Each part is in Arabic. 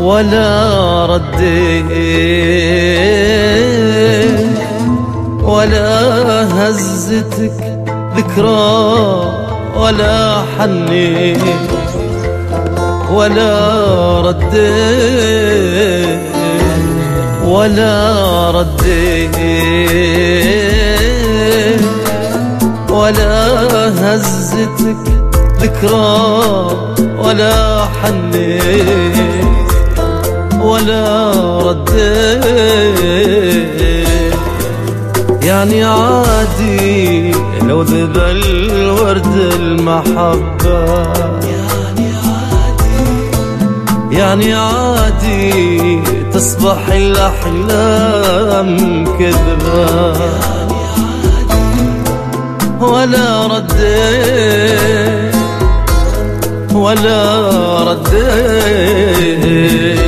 ولا رديت ولا هزتك ذكرى ولا حنيت ولا رديت ولا رديت ولا هزتك ذكرى ولا حنيت ولا رديت. يعني عادي لو ذبل الورد المحبة، يعني عادي تصبح الأحلام كذبة ولا رديت ولا رديت.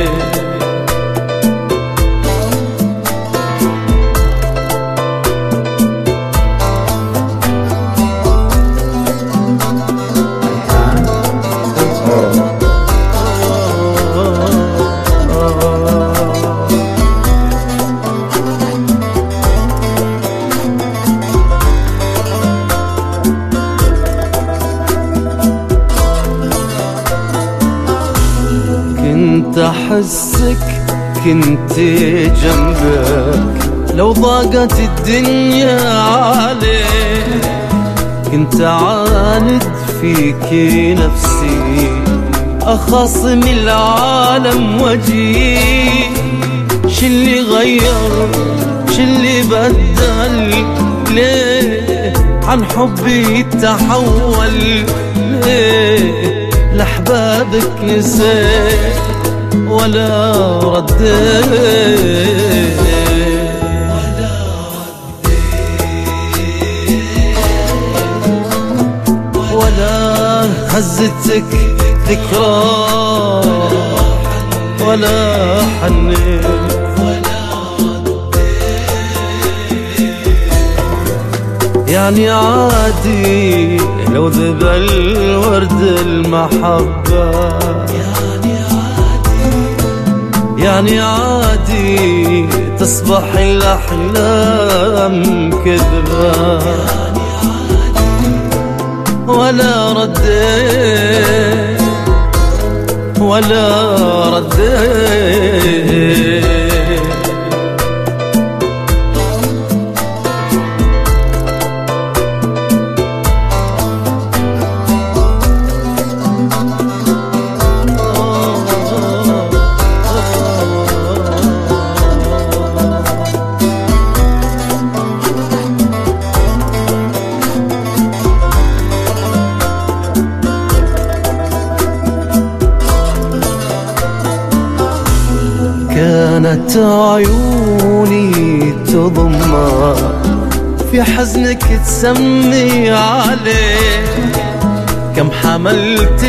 كنت أحسك كنت جنبك لو ضاقت الدنيا عليك، كنت أعاند فيك نفسي أخاصم العالم وجهي. شلي غير شلي بدل ليه عن حبي تحول ليه لأحبابك نسيت ولا رديت ولا هزتك ذكرى ولا حنيت. يعني عادي لو ذبل الورد المحبة، يعني عادي تصبح الأحلام كذبة ولا رديت ولا رديت. كانت عيوني تضمك في حزنك تسمي عليه، كم حملت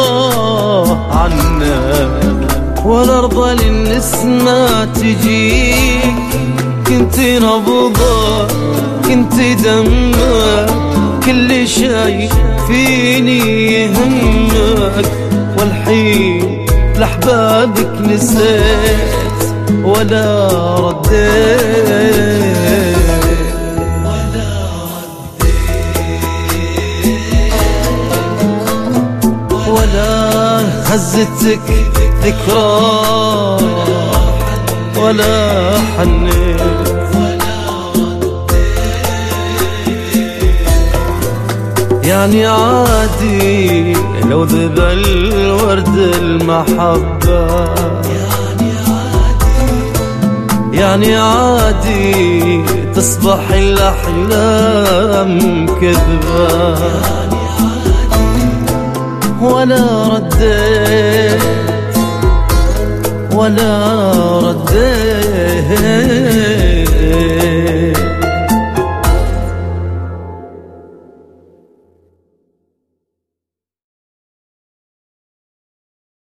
عنك ولا ارضى للنسمة تجيك. كنت نبضة كنت دمك كل شي فيني يهمك، والحين لأحبابك نسيت ولا رديت ولا هزتك ذكرى ولا حنيت. يعني عادي لو ذبل الورد المحبة، يعني عادي تصبح الأحلام كذبة ولا رديت ولا